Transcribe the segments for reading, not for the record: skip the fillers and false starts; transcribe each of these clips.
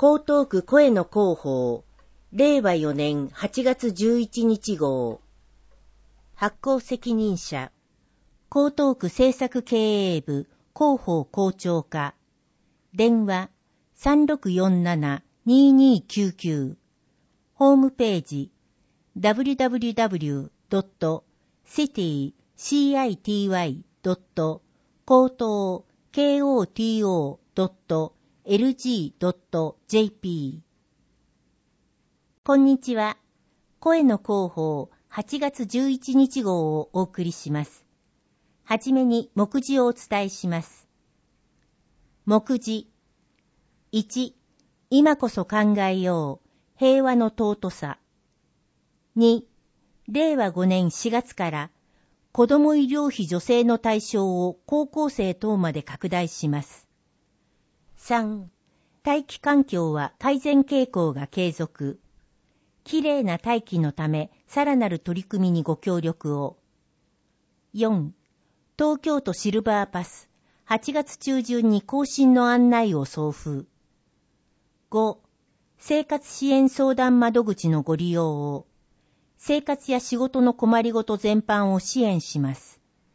江東区声の広報、令和4年8月11日号。発行責任者、江東区政策経営部広報校長課。電話 3647-2299。ホームページ www.city-koto.lg.jp。 こんにちは。声の広報8月11日号をお送りします。はじめに目次をお伝えします。目次。1、今こそ考えよう、平和の尊さ。2、令和5年4月から子ども医療費助成の対象を高校生等まで拡大します。3、大気環境は改善傾向が継続。きれいな大気のためさらなる取り組みにご協力を。4、東京都シルバーパス、8月中旬に更新の案内を送付。5、生活支援相談窓口のご利用を。生活や仕事の困りごと全般を支援します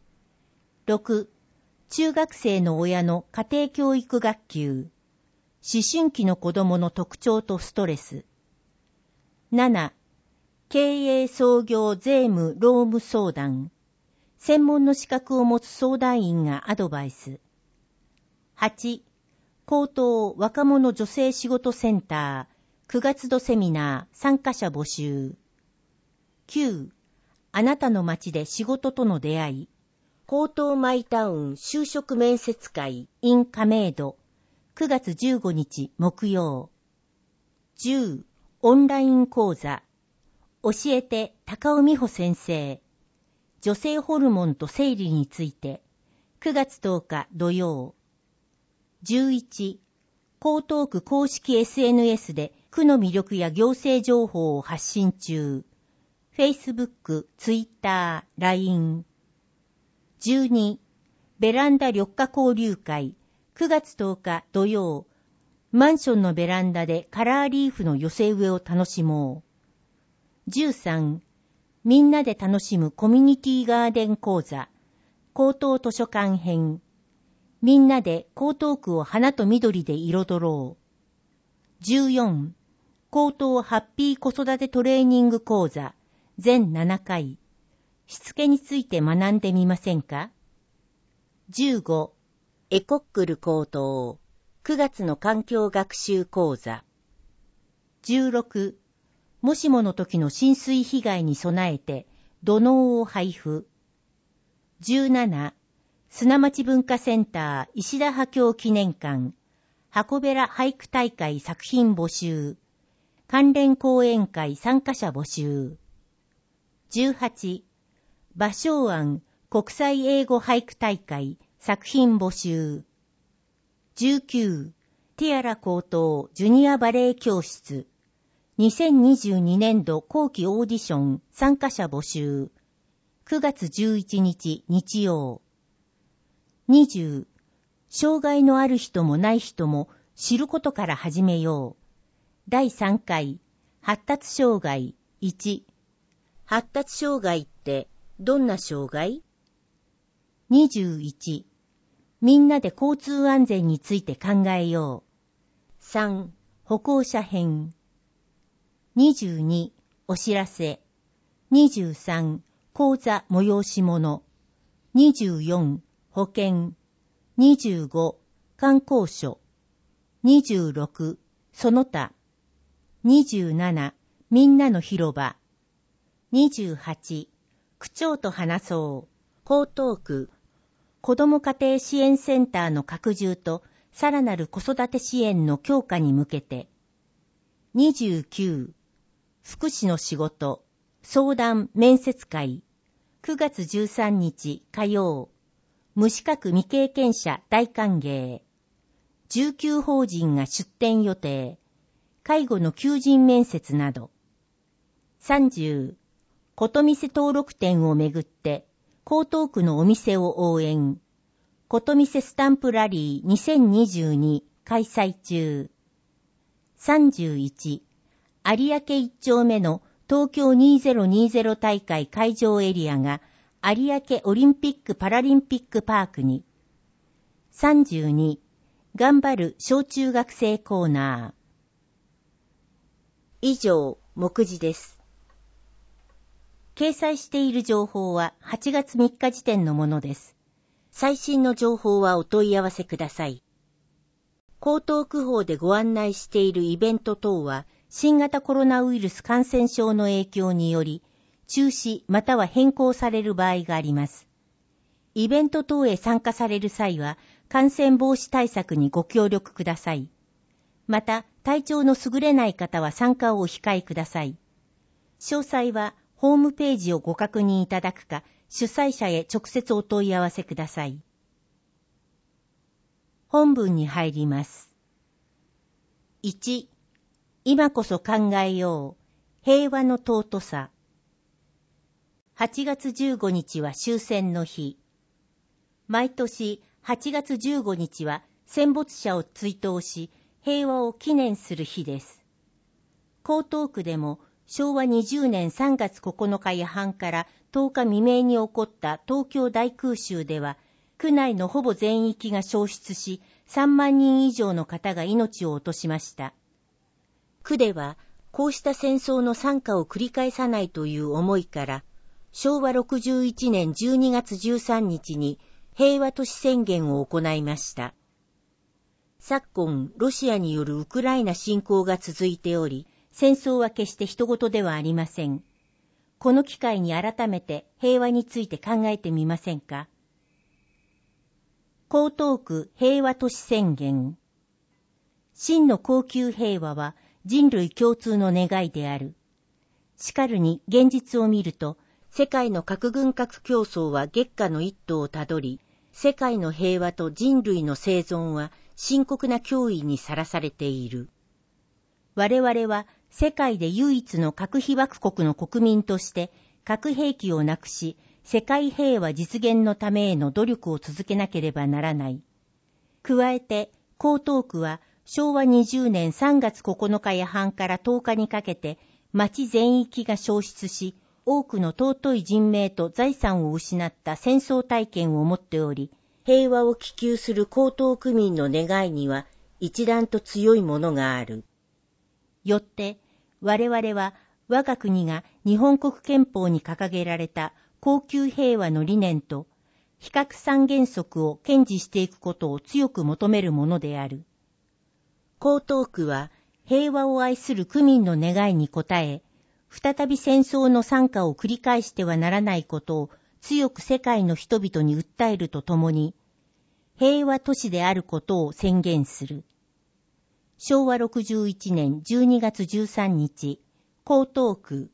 。6、中学生の親の家庭教育学級。思春期の子供の特徴とストレス。7、経営創業税務労務相談。専門の資格を持つ相談員がアドバイス。8、高等若者女性仕事センター9月度セミナー参加者募集。9、あなたの街で仕事との出会い。高等マイタウン就職面接会 in 亀戸9月15日木曜。10、オンライン講座。教えて高尾美穂先生。女性ホルモンと生理について9月10日土曜。11、江東区公式 SNS で区の魅力や行政情報を発信中。Facebook、Twitter、LINE。12、ベランダ緑化交流会9月10日土曜。マンションのベランダでカラーリーフの寄せ植えを楽しもう。13、みんなで楽しむコミュニティガーデン講座。江東図書館編。みんなで江東区を花と緑で彩ろう。14、江東ハッピー子育てトレーニング講座。全7回。しつけについて学んでみませんか？ 15、エコックル高等9月の環境学習講座。16、もしもの時の浸水被害に備えて土のうを配布。17、砂町文化センター石田波郷記念館箱べら俳句大会作品募集。関連講演会参加者募集。18、芭蕉庵国際英語俳句大会作品募集。19、ティアラ高等ジュニアバレエ教室2022年度後期オーディション参加者募集。9月11日日曜。20、障害のある人もない人も知ることから始めよう。第3回発達障害1。発達障害ってどんな障害？ 21、みんなで交通安全について考えよう。3、歩行者編。22、お知らせ。23、講座催し物。24、保険。25、観光所。26、その他。27、みんなの広場。28、区長と話そう。江東区子ども家庭支援センターの拡充とさらなる子育て支援の強化に向けて。29、福祉の仕事相談面接会9月13日火曜。無資格未経験者大歓迎。19法人が出展予定。介護の求人面接など。30、ことみせ登録店をめぐって、江東区のお店を応援。ことみせスタンプラリー2022開催中。 31、有明1丁目の東京2020大会会場エリアが有明オリンピック・パラリンピックパークに。32、頑張る小中学生コーナー。以上、目次です。掲載している情報は8月3日時点のものです。最新の情報はお問い合わせください。江東区法でご案内しているイベント等は、新型コロナウイルス感染症の影響により、中止または変更される場合があります。イベント等へ参加される際は、感染防止対策にご協力ください。また、体調の優れない方は参加をお控えください。詳細は、ホームページをご確認いただくか、主催者へ直接お問い合わせください。本文に入ります。1、今こそ考えよう。平和の尊さ。8月15日は終戦の日。毎年8月15日は戦没者を追悼し、平和を記念する日です。江東区でも昭和20年3月9日夜半から10日未明に起こった東京大空襲では、区内のほぼ全域が焼失し、3万人以上の方が命を落としました。区では、こうした戦争の惨禍を繰り返さないという思いから、昭和61年12月13日に平和都市宣言を行いました。昨今、ロシアによるウクライナ侵攻が続いており、戦争は決して人事ではありません。この機会に改めて平和について考えてみませんか。江東区平和都市宣言。真の恒久平和は人類共通の願いである。しかるに現実を見ると、世界の核軍拡競争は激化の一途をたどり、世界の平和と人類の生存は深刻な脅威にさらされている。我々は世界で唯一の核被爆国の国民として核兵器をなくし、世界平和実現のためへの努力を続けなければならない。加えて、江東区は昭和20年3月9日夜半から10日にかけて町全域が焼失し、多くの尊い人命と財産を失った戦争体験を持っており、平和を希求する江東区民の願いには一段と強いものがある。よって、我々は我が国が日本国憲法に掲げられた恒久平和の理念と非核三原則を堅持していくことを強く求めるものである。江東区は平和を愛する区民の願いに応え、再び戦争の惨禍を繰り返してはならないことを強く世界の人々に訴えるとともに、平和都市であることを宣言する。昭和61年12月13日、江東区。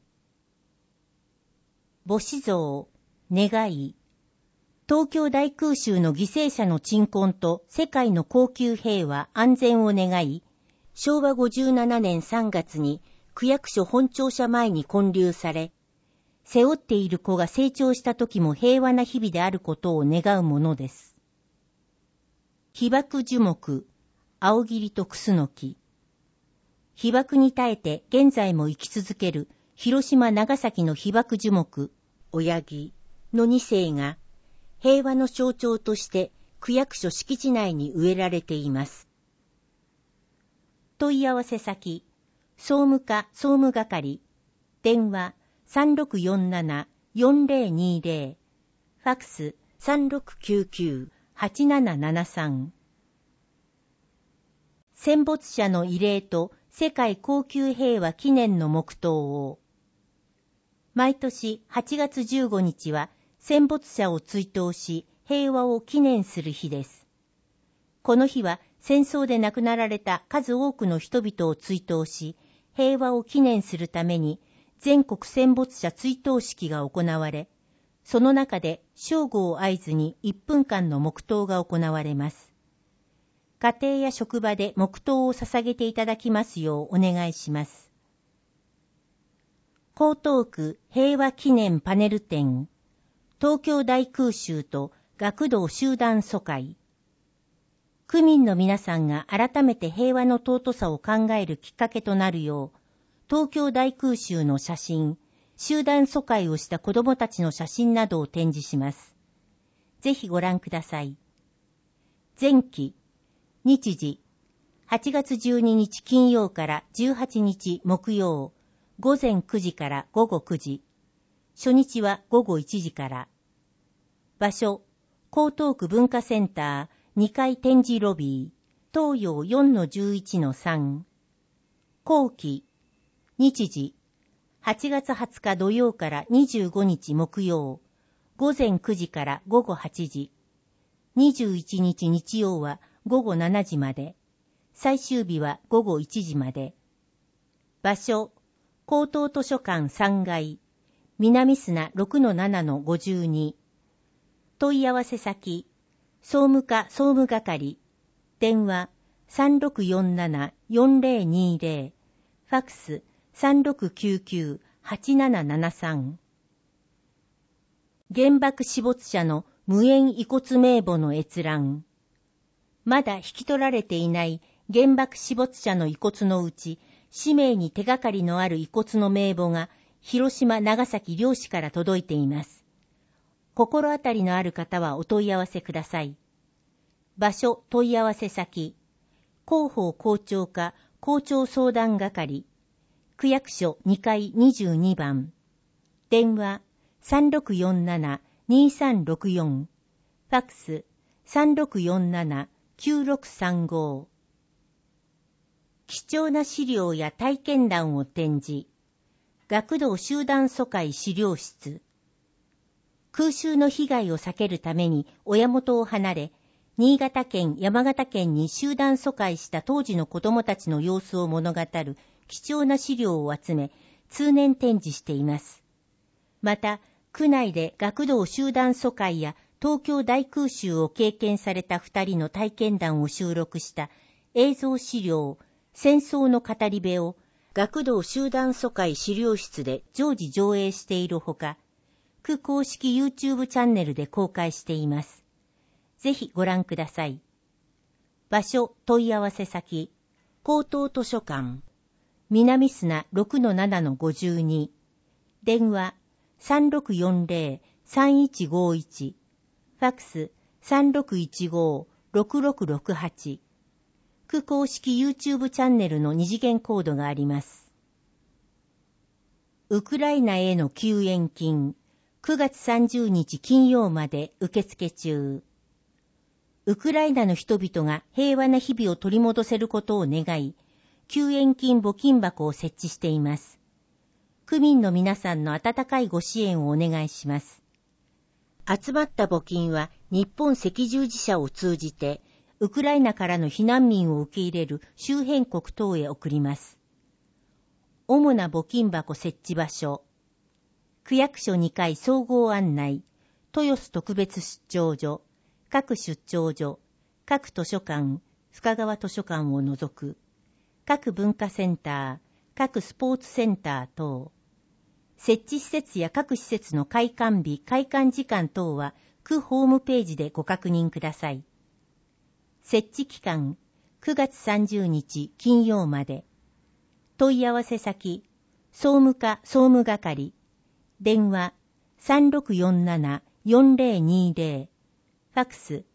母子像、願い。東京大空襲の犠牲者の鎮魂と世界の恒久平和安全を願い、昭和57年3月に区役所本庁舎前に建立され、背負っている子が成長した時も平和な日々であることを願うものです。被爆樹木、青桐とクスノキ。被爆に耐えて現在も生き続ける広島長崎の被爆樹木、親木の2世が平和の象徴として区役所敷地内に植えられています。問い合わせ先、総務課総務係、電話3647-4020、ファクス3699-8773。戦没者の慰霊と世界恒久平和記念の黙祷を。毎年8月15日は戦没者を追悼し平和を記念する日です。この日は戦争で亡くなられた数多くの人々を追悼し平和を記念するために全国戦没者追悼式が行われ、その中で正午を合図に1分間の黙祷が行われます。家庭や職場で黙祷を捧げていただきますようお願いします。江東区平和記念パネル展、東京大空襲と学童集団疎開。 区民の皆さんが改めて平和の尊さを考えるきっかけとなるよう、東京大空襲の写真、集団疎開をした子供たちの写真などを展示します。ぜひご覧ください。前期、日時、8月12日金曜から18日木曜、午前9時から午後9時。初日は午後1時から。場所、江東区文化センター2階展示ロビー、東洋 4-11-3。後期、日時、8月20日土曜から25日木曜、午前9時から午後8時。21日日曜は午後7時まで。最終日は午後1時まで。場所、江東図書館3階、南砂 6-7-52。問い合わせ先、総務課総務係、電話 3647-4020、ファクス 3699-8773。原爆死没者の無縁遺骨名簿の閲覧。まだ引き取られていない原爆死没者の遺骨のうち、氏名に手がかりのある遺骨の名簿が広島、長崎両市から届いています。心当たりのある方はお問い合わせください。場所、問い合わせ先、広報校長課校長相談係、区役所2階22番、電話3647-2364、ファクス3647-9635。貴重な資料や体験談を展示。学童集団疎開資料室。空襲の被害を避けるために親元を離れ、新潟県、山形県に集団疎開した当時の子供たちの様子を物語る貴重な資料を集め、通年展示しています。また、区内で学童集団疎開や東京大空襲を経験された2人の体験談を収録した映像資料、戦争の語り部を学童集団疎開資料室で常時上映しているほか、区公式 YouTube チャンネルで公開しています。ぜひご覧ください。場所、問い合わせ先、江東図書館、南砂 6-7-52、電話3640-3151、ファクス3615-6668、区公式 YouTube チャンネルの二次元コードがあります。ウクライナへの救援金、9月30日金曜まで受付中。ウクライナの人々が平和な日々を取り戻せることを願い、救援金募金箱を設置しています。区民の皆さんの温かいご支援をお願いします。集まった募金は日本赤十字社を通じて、ウクライナからの避難民を受け入れる周辺国等へ送ります。主な募金箱設置場所、区役所2階総合案内、豊洲特別出張所、各出張所、各図書館、深川図書館を除く、各文化センター、各スポーツセンター等、設置施設や各施設の開館日、開館時間等は区ホームページでご確認ください。設置期間、9月30日金曜まで。問い合わせ先、総務課総務係、電話3647-4020、ファクス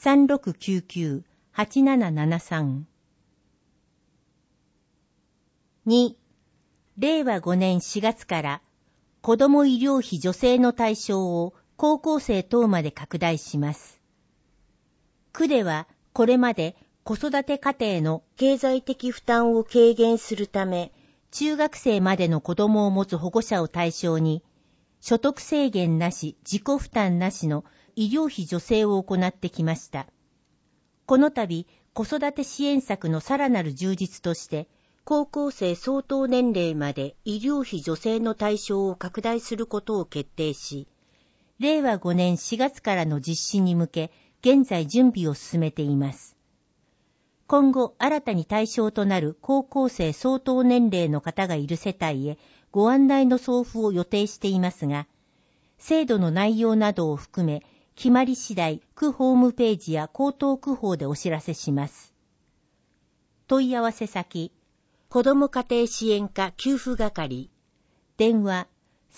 3699-8773。2、令和5年4月から子ども医療費助成の対象を高校生等まで拡大します。区ではこれまで子育て家庭の経済的負担を軽減するため、中学生までの子どもを持つ保護者を対象に、所得制限なし、自己負担なしの医療費助成を行ってきました。この度、子育て支援策のさらなる充実として、高校生相当年齢まで医療費助成の対象を拡大することを決定し、令和5年4月からの実施に向け、現在準備を進めています。今後、新たに対象となる高校生相当年齢の方がいる世帯へご案内の送付を予定していますが、制度の内容などを含め、 決まり次第、区ホームページや江東区法でお知らせします。問い合わせ先、子ども家庭支援課給付係、電話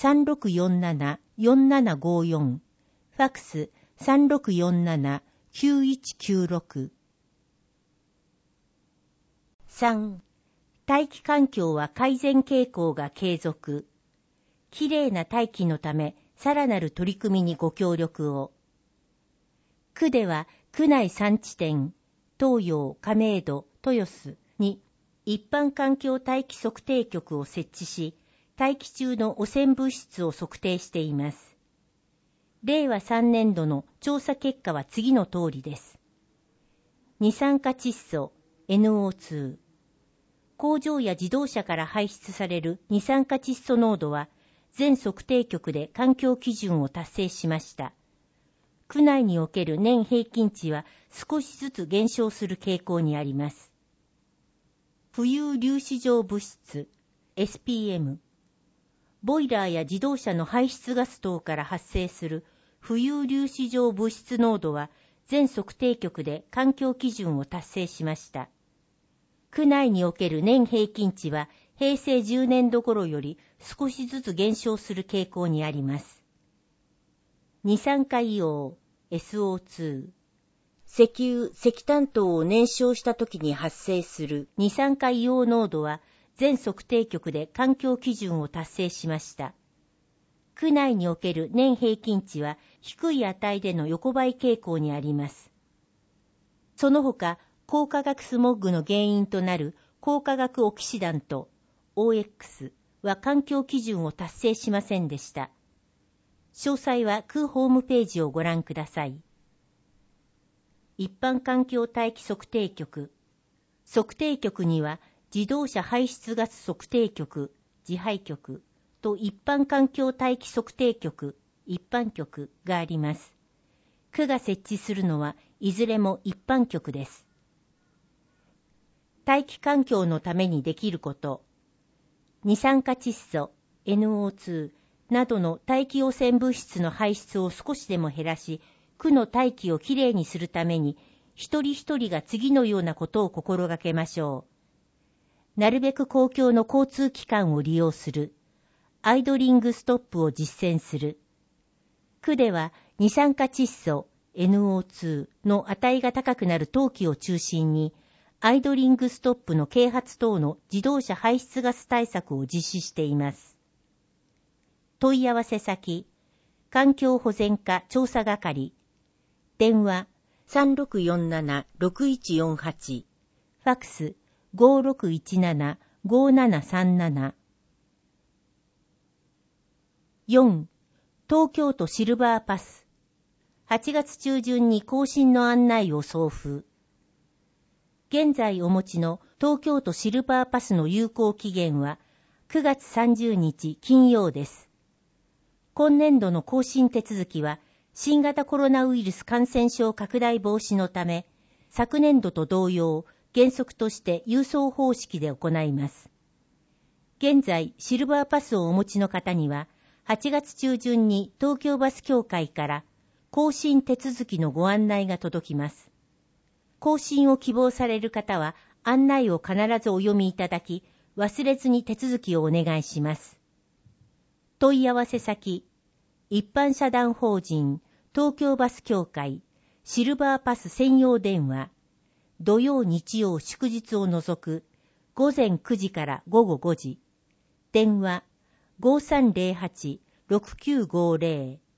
3647-4754、ファックス3647-9196。3. 大気環境は改善傾向が継続。きれいな大気のため、さらなる取り組みにご協力を。区では、区内3地点、東洋、亀戸、豊洲に一般環境大気測定局を設置し、大気中の汚染物質を測定しています。令和3年度の調査結果は次の通りです。二酸化窒素 NO2、工場や自動車から排出される二酸化窒素濃度は全測定局で環境基準を達成しました。区内における年平均値は少しずつ減少する傾向にあります。浮遊粒子状物質 SPM、ボイラーや自動車の排出ガス等から発生する浮遊粒子状物質濃度は全測定局で環境基準を達成しました。区内における年平均値は平成10年度頃より少しずつ減少する傾向にあります。二酸化硫黄 SO2、石油・石炭等を燃焼した時に発生する二酸化硫黄濃度は全測定局で環境基準を達成しました。区内における年平均値は低い値での横ばい傾向にあります。その他、高化学スモッグの原因となる高化学オキシダント OX は環境基準を達成しませんでした。詳細は区ホームページをご覧ください。一般環境大気測定局。測定局には自動車排出ガス測定局、自排局と一般環境大気測定局、一般局があります。区が設置するのはいずれも一般局です。大気環境のためにできること。二酸化窒素 NO2 などの大気汚染物質の排出を少しでも減らし、区の大気をきれいにするために、一人一人が次のようなことを心がけましょう。なるべく公共の交通機関を利用する。アイドリングストップを実践する。区では二酸化窒素 NO2 の値が高くなる冬季を中心に、アイドリングストップの啓発等の自動車排出ガス対策を実施しています。問い合わせ先、環境保全課調査係、電話3647-6148、ファックス5617-5737。4. 東京都シルバーパス。8月中旬に更新の案内を送付。現在お持ちの東京都シルバーパスの有効期限は9月30日金曜です。今年度の更新手続きは新型コロナウイルス感染症拡大防止のため、昨年度と同様、原則として郵送方式で行います。現在、シルバーパスをお持ちの方には、8月中旬に東京バス協会から更新手続きのご案内が届きます。更新を希望される方は案内を必ずお読みいただき、忘れずに手続きをお願いします。問い合わせ先、一般社団法人東京バス協会シルバーパス専用電話、土曜日曜祝日を除く午前9時から午後5時、電話 5308-6950